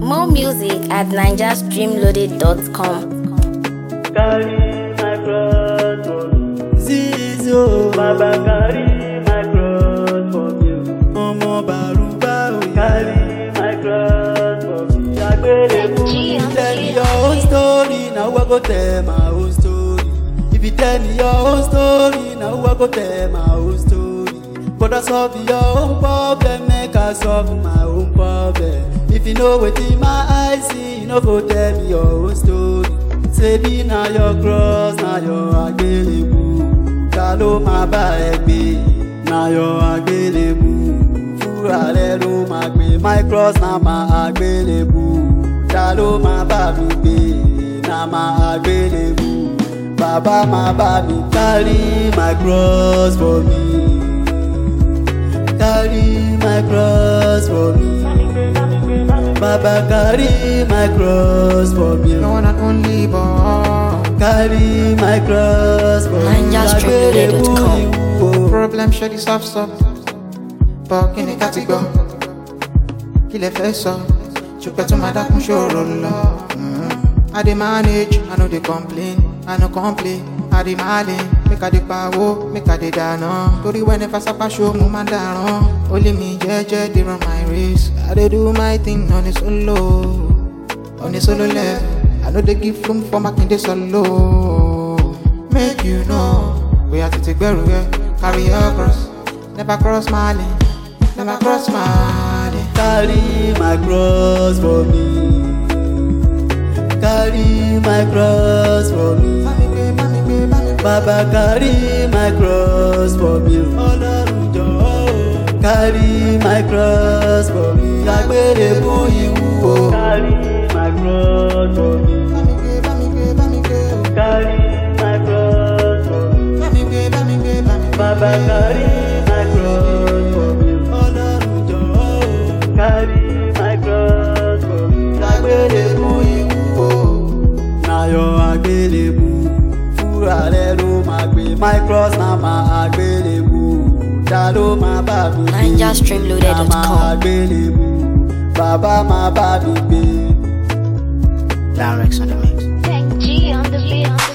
More music at NigerStreamloaded.com. Carry my cross for me. Zizo Baba carry my cross for you. ọmọ Bàrúbá òye. Carry my cross for me. Agbere fún mi. Tell me your own story, now I go tell my own story. If you tell me your own story, now I go tell my own story. But I solve your own problem, make I solve my own problem. If you know wetin my eyes see, you no go tell me your own story. Say be na your cross, na your àgbélébù. Ta ló máa bá ẹ gbé? Na your àgbélébù. Fúnra rẹ ló máa gbé. My cross na my àgbélébù. Ta ló máa bá mi gbé? Na my àgbélébù. Bàbá máa bá mi carry my cross for me. Carry my cross for me. Baba carry my cross for me. No one and only boy. Carry my cross for me. NigerStreamloaded.com. Problem shady soft stop. But in the category. Kill a face up. Chupa to my dark show I dey manage, I know they complain. I no complain, I dey malin. Make a dey power, make a dey dano. Tori whenever sapa show mo man down. Only me, jeje, they run my race. I dey do my thing on a solo level. I know they give room for making the solo. Make you know, we have to take barrier, carry your cross. Never cross my lane, never cross my lane. Carry my cross for me. Carry my cross for me. Baba carry my cross for me. Ọlọ́run jọ̀ọ́ carry my cross for me. Àgbélébùú ìwúwo. Carry my cross for me. Carry my cross for me. Baba carry my cross for me. Ọlọ́run jọ̀ọ́ Carry my cross for me. àgbélébùú ìwúwo. Na your àgbélébùú. Fúnra rẹ ló máa gbé. My cross na my àgbélébùú. Ta ló máa bá mi gbé? NigerStreamloaded.com. Na my àgbélébùú. Bàbá máa bá mi gbé. Lyrics on the mix. Thank G on the beat.